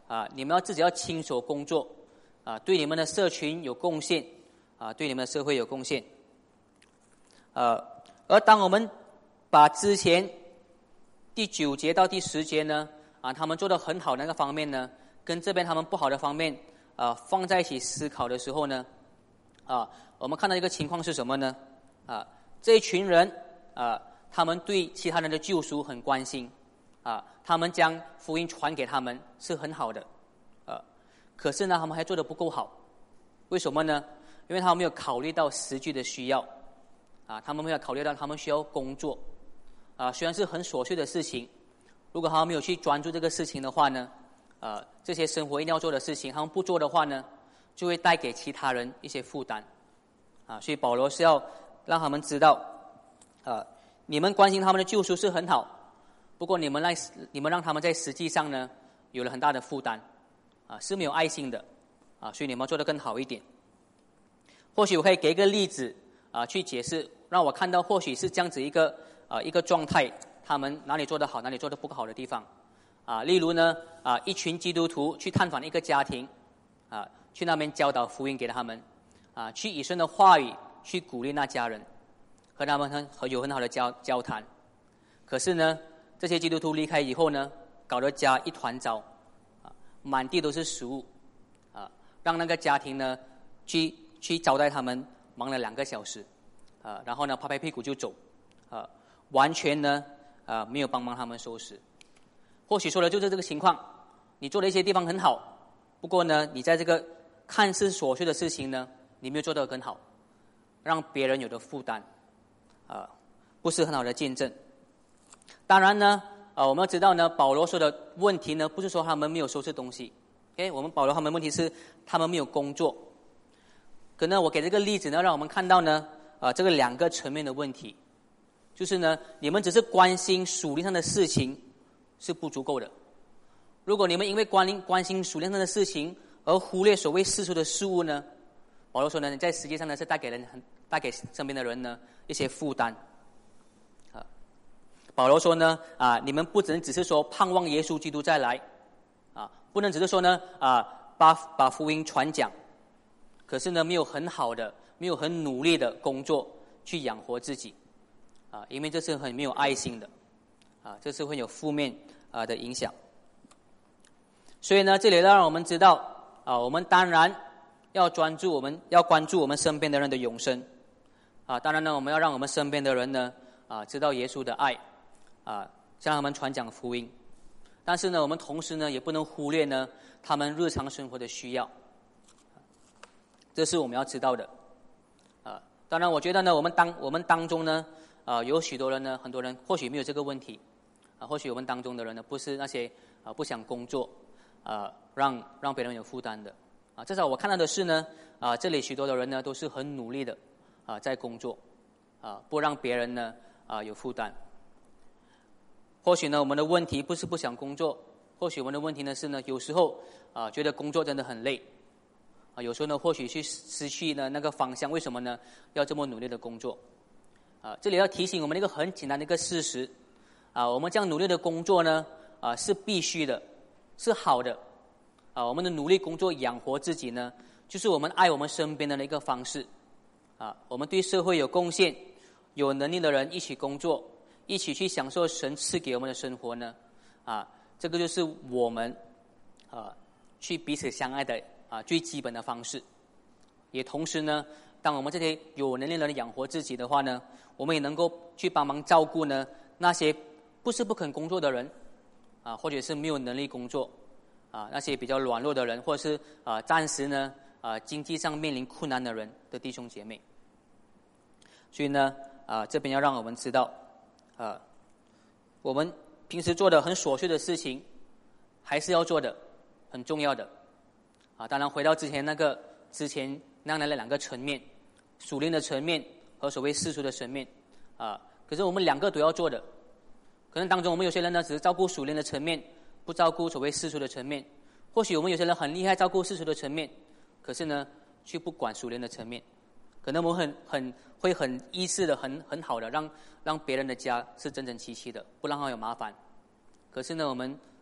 啊，你们要自己要亲手工作，啊，对你们的社群有贡献，啊，对你们的社会有贡献。呃，而当我们把之前第九节到第十节呢，啊，他们做得很好的那个方面呢，跟这边他们不好的方面，啊，放在一起思考的时候呢，啊，我们看到一个情况是什么呢？啊，这一群人，啊，他们对其他人的救赎很关心，啊，他们将福音传给他们是很好的，啊，可是呢，他们还做得不够好，为什么呢？因为他们没有考虑到实际的需要，啊，他们没有考虑到他们需要工作。啊，虽然是很琐碎的事情，如果他们没有去专注这个事情的话呢，呃，这些生活一定要做的事情，他们不做的话呢，就会带给其他人一些负担，啊，所以保罗是要让他们知道，呃，你们关心他们的救赎是很好，不过你们让你们让他们在实际上呢有了很大的负担，啊，是没有爱心的，啊，所以你们要做得更好一点。或许我可以给一个例子啊，去解释，让我看到或许是这样子一个。啊，一个状态，他们哪里做得好，哪里做得不好的地方，啊，例如呢，啊，一群基督徒去探访一个家庭，啊，去那边教导福音给他们，啊，去以神的话语去鼓励那家人，和他们很和有很好的交交谈。可是呢，这些基督徒离开以后呢，搞得家一团糟，啊，满地都是食物，啊，让那个家庭呢去去招待他们，忙了两个小时，啊，然后呢拍拍屁股就走，啊。完全呢，啊、呃，没有帮忙他们收拾。或许说的就是这个情况，你做的一些地方很好，不过呢，你在这个看似琐碎的事情呢，你没有做得更好，让别人有的负担，啊、呃，不是很好的见证。当然呢，啊、呃，我们要知道呢，保罗说的问题呢，不是说他们没有收拾东西 ，OK， 我们保罗他们问题是他们没有工作。可能我给这个例子呢，让我们看到呢，啊、呃，这个两个层面的问题。就是呢，你们只是关心属灵上的事情是不足够的。如果你们因为关关心属灵上的事情而忽略所谓世俗的事物呢，保罗说呢，在实际上呢是带给人很带给身边的人呢一些负担。啊，保罗说呢，啊，你们不能只是说盼望耶稣基督再来，啊，不能只是说呢，啊，把把福音传讲，可是呢没有很好的、没有很努力的工作去养活自己。啊，因为这是很没有爱心的，啊，这是会有负面啊的影响。所以呢，这里让我们知道，啊，我们当然要专注，我们要关注我们身边的人的永生，啊，当然呢，我们要让我们身边的人呢，啊，知道耶稣的爱，啊，向他们传讲福音。但是呢，我们同时呢，也不能忽略呢他们日常生活的需要，这是我们要知道的。啊，当然，我觉得呢，我们当我们当中呢。啊、呃，有许多人呢，很多人或许没有这个问题，啊、呃，或许我们当中的人呢，不是那些啊、呃、不想工作，啊、呃，让让别人有负担的，啊，至少我看到的是呢，啊、呃，这里许多的人呢，都是很努力的，啊、呃，在工作，啊、呃，不让别人呢啊、呃、有负担。或许呢，我们的问题不是不想工作，或许我们的问题呢是呢，有时候啊、呃、觉得工作真的很累，啊，有时候呢，或许去失去呢那个方向，为什么呢？要这么努力的工作？啊，这里要提醒我们一个很简单的一个事实，啊，我们这样努力的工作呢，啊，是必须的，是好的，啊，我们的努力工作养活自己呢，就是我们爱我们身边的一个方式，啊，我们对社会有贡献、有能力的人一起工作，一起去享受神赐给我们的生活呢，啊，这个就是我们啊去彼此相爱的啊最基本的方式，也同时呢。当我们这些有能力的人养活自己的话呢，我们也能够去帮忙照顾呢那些不是不肯工作的人，啊，或者是没有能力工作，啊，那些比较软弱的人，或者是啊暂时呢啊经济上面临困难的人的弟兄姐妹。所以呢啊这边要让我们知道，啊我们平时做的很琐碎的事情，还是要做的，很重要的。啊，当然回到之前那个之前。那样的两个层面，属灵的层面和所谓世俗的层面，啊，可是我们两个都要做的。可能当中我们有些人呢，只是照顾属灵的层面，不照顾所谓世俗的层面；或许我们有些人很厉害，照顾世俗的层面，可是呢，却不管属灵的层面。可能我们很很会很意识的、很很好的让让别人的家是整整齐齐的，不让他有麻烦。可是呢，我们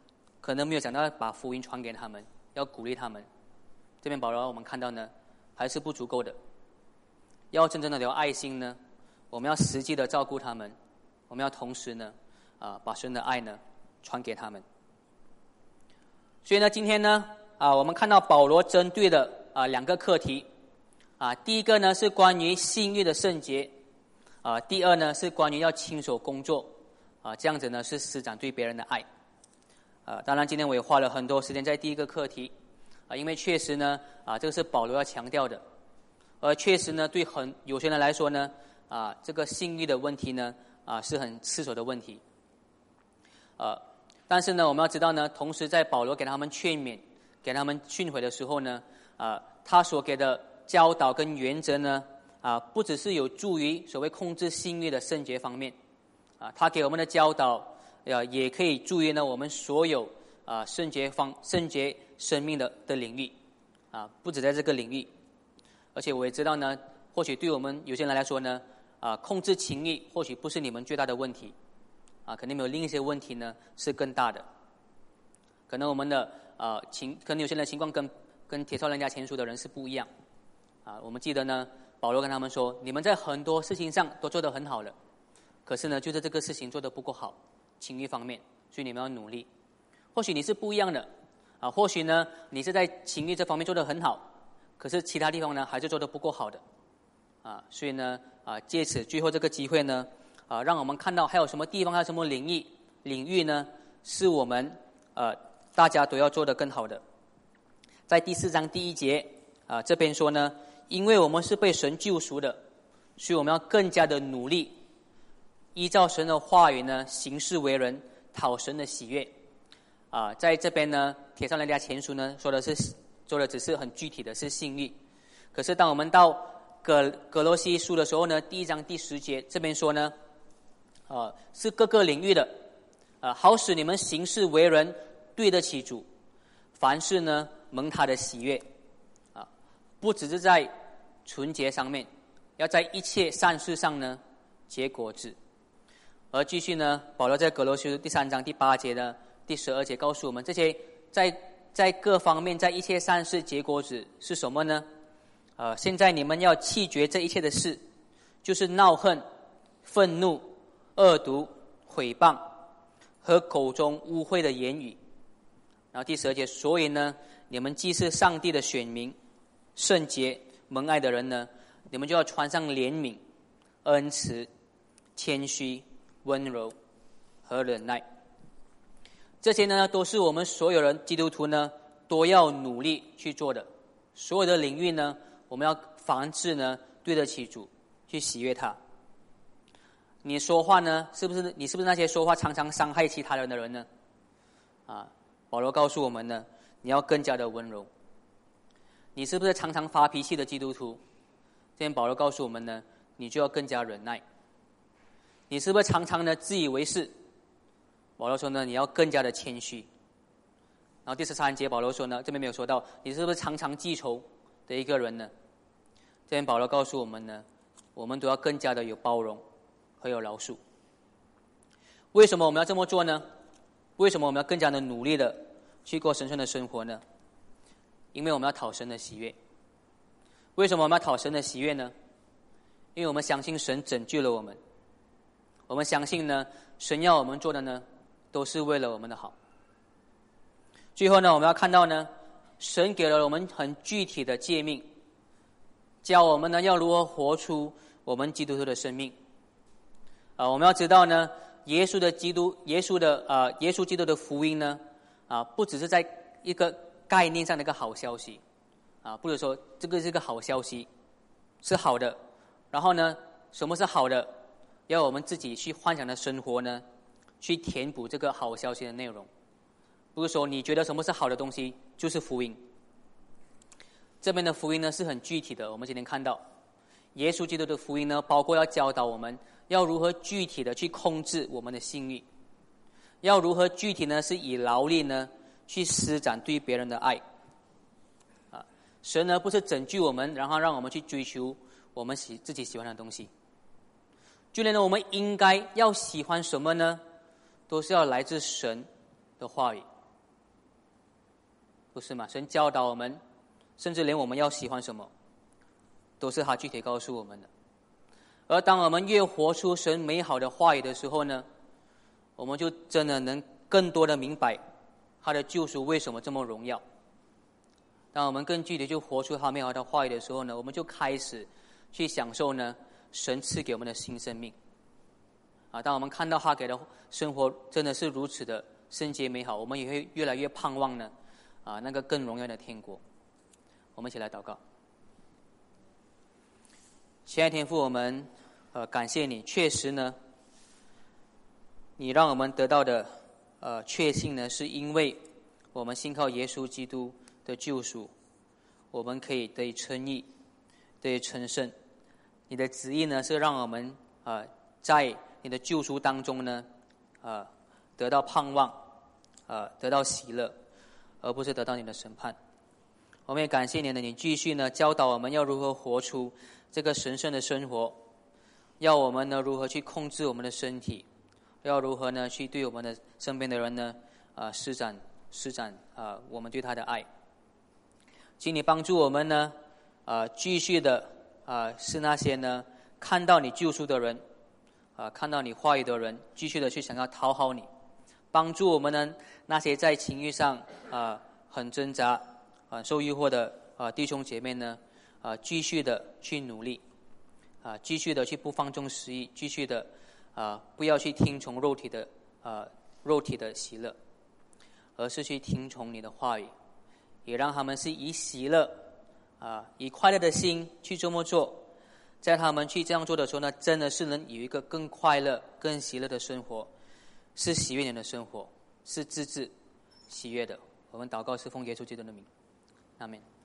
可能没有讲到把福音传给他们，要鼓励他们。这边保罗我们看到呢，还是不足够的。要真正的有爱心呢，我们要实际的照顾他们，我们要同时呢，啊，把神的爱呢传给他们。所以呢，今天呢，啊，我们看到保罗针对的啊两个课题，啊，第一个呢是关于性欲的圣洁，啊，第二呢是关于要亲手工作，啊，这样子呢是施展对别人的爱。啊，当然今天我也花了很多时间在第一个课题，啊，因为确实呢，啊，这个是保罗要强调的，而确实呢，对很有些人来说呢，啊，这个性欲的问题呢，啊，是很棘手的问题。呃，但是呢，我们要知道呢，同时在保罗给他们劝勉、给他们训诲的时候呢，啊，他所给的教导跟原则呢，啊，不只是有助于所谓控制性欲的圣洁方面，啊，他给我们的教导，呃，也可以助于呢我们所有啊圣洁方圣洁生命的的领域，啊，不止在这个领域，而且我也知道呢，或许对我们有些人来说呢，啊，控制情欲或许不是你们最大的问题。啊，肯定没有另一些问题呢是更大的。可能我们的呃情，可能有些人的情况跟跟帖撒罗尼迦前书的人是不一样。啊，我们记得呢，保罗跟他们说，你们在很多事情上都做得很好了，可是呢，就是这个事情做得不够好，情欲方面，所以你们要努力。或许你是不一样的，啊，或许呢你是在情欲这方面做得很好，可是其他地方呢还是做得不够好的。啊，所以呢，啊，借此最后这个机会呢。啊，让我们看到还有什么地方，还有什么领域领域呢，是我们呃大家都要做得更好的。在第四章第一节啊，这边说呢，因为我们是被神救赎的，所以我们要更加的努力，依照神的话语呢，行事为人，讨神的喜悦。啊，在这边呢，帖撒罗尼迦前书呢说的是说的只是很具体的是性欲，可是当我们到葛葛罗西书的时候呢，第一章第十节这边说呢。呃，是各个领域的，呃，好使你们行事为人对得起主，凡事呢蒙他的喜悦，啊，不只是在纯洁上面，要在一切善事上呢结果子。而继续呢，保罗在葛罗西书第三章第八节呢、第十二节告诉我们，这些在在各方面在一切善事结果子是什么呢？呃，现在你们要弃绝这一切的事，就是闹恨、愤怒、恶毒、毁谤和口中污秽的言语。然后第十二节，所以呢，你们既是上帝的选民、圣洁、蒙爱的人呢，你们就要穿上怜悯、恩慈、谦虚、温柔和忍耐。这些呢，都是我们所有人基督徒呢都要努力去做的。所有的领域呢，我们要凡事呢对得起主，去喜悦他。你说话呢，是不是你是不是那些说话常常伤害其他人的人呢？啊，保罗告诉我们呢，你要更加的温柔。你是不是常常发脾气的基督徒？这边保罗告诉我们呢，你就要更加忍耐。你是不是常常的自以为是？保罗说呢，你要更加的谦虚。然后第十三节保罗说呢，这边没有说到，你是不是常常记仇的一个人呢？这边保罗告诉我们呢，我们都要更加的有包容和有饶恕。为什么我们要这么做呢？为什么我们要更加的努力的去过神圣的生活呢？因为我们要讨神的喜悦。为什么我们要讨神的喜悦呢？因为我们相信神拯救了我们，我们相信呢，神要我们做的呢，都是为了我们的好。最后呢，我们要看到呢，神给了我们很具体的诫命，教我们呢要如何活出我们基督徒的生命。啊，我们要知道呢，耶稣的基督，耶稣的呃，耶稣基督的福音呢，啊，不只是在一个概念上的一个好消息，啊，不是说这个是一个好消息，是好的。然后呢，什么是好的？要我们自己去幻想的生活呢，去填补这个好消息的内容。不是说你觉得什么是好的东西就是福音。这边的福音呢是很具体的，我们今天看到耶稣基督的福音呢，包括要教导我们要如何具体的去控制我们的性欲，要如何具体呢是以劳力呢去施展对别人的爱。啊，神呢不是拯救我们，然后让我们去追求我们喜自己喜欢的东西。就连呢我们应该要喜欢什么呢，都是要来自神的话语。 不是吗？神教导我们，甚至连我们要喜欢什么，都是他具体告诉我们的。而当我们越活出神美好的话语的时候呢，我们就真的能更多的明白他的救赎为什么这么荣耀。当我们更具体就活出他美好的话语的时候呢，我们就开始去享受呢神赐给我们的新生命。啊，当我们看到他给的生活真的是如此的圣洁美好，我们也会越来越盼望呢啊那个更荣耀的天国。我们一起来祷告。亲爱的天父，我们呃感谢你，确实呢，你让我们得到的呃确信呢，是因为我们信靠耶稣基督的救赎，我们可以得以称义，得以成圣。你的旨意呢，是让我们呃在你的救赎当中呢，呃得到盼望，呃得到喜乐，而不是得到你的审判。我们也感谢你呢，你继续呢教导我们要如何活出这个神圣的生活，要我们呢如何去控制我们的身体，要如何呢去对我们的身边的人呢啊、呃、施展施展啊、呃、我们对他的爱。请你帮助我们呢啊、呃、继续的啊、呃、是那些呢看到你救赎的人啊、呃、看到你话语的人，继续的去想要讨好你。帮助我们呢那些在情欲上啊、呃、很挣扎啊、呃、受诱惑的啊、呃、弟兄姐妹呢啊、呃、继续的去努力啊、呃、继续的去不放纵私欲，继续的啊、呃、不要去听从肉体的啊、呃、肉体的喜乐，而是去听从你的话语，也让他们是以喜乐啊、呃、以快乐的心去这么做。在他们去这样做的时候呢，真的是能有一个更快乐更喜乐的生活，是喜悦人的生活，是自治喜悦的。我们祷告是奉耶稣基督的名，阿们。